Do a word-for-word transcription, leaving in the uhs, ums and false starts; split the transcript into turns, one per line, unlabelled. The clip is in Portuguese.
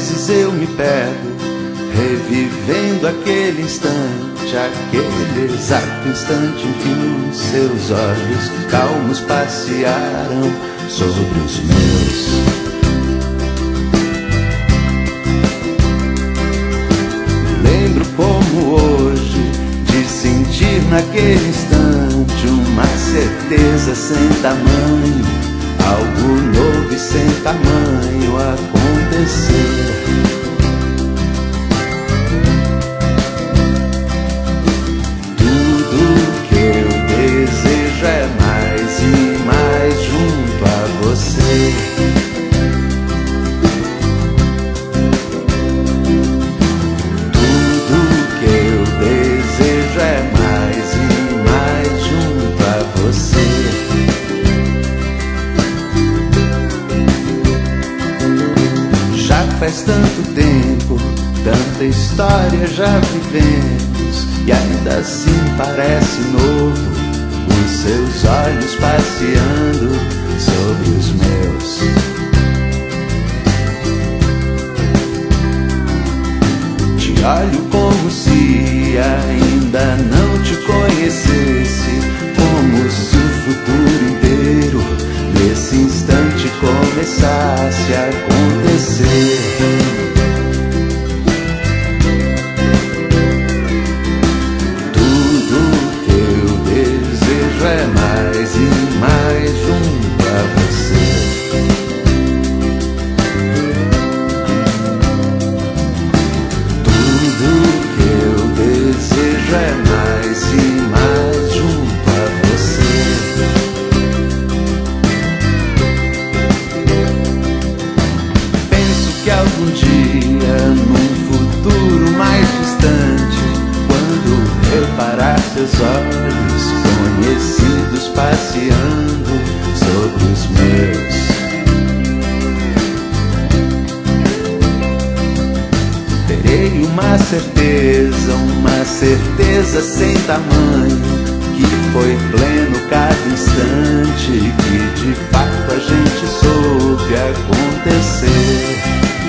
vezes eu me pego, revivendo aquele instante, aquele exato instante em que os seus olhos calmos passearam sobre os meus. Me lembro como hoje de sentir naquele instante uma certeza sem tamanho, algo novo e sem tamanho acontecer. Tudo que eu desejo é mais e mais junto a você. Tudo que eu desejo é mais e mais junto a você. Já faz tanto tempo, tanta história já vivemos, e ainda assim parece novo os seus olhos passeando sobre os meus. Te olho como se ainda não te conhecesse, como se o futuro inteiro nesse instante começasse a acontecer. É mais e mais junto a você. Tudo que eu desejo é mais e mais junto a você. Penso que algum dia, num futuro mais distante, quando reparar seus olhos conhecidos passeando sobre os meus, terei uma certeza, uma certeza sem tamanho, que foi pleno cada instante, que de fato a gente soube acontecer.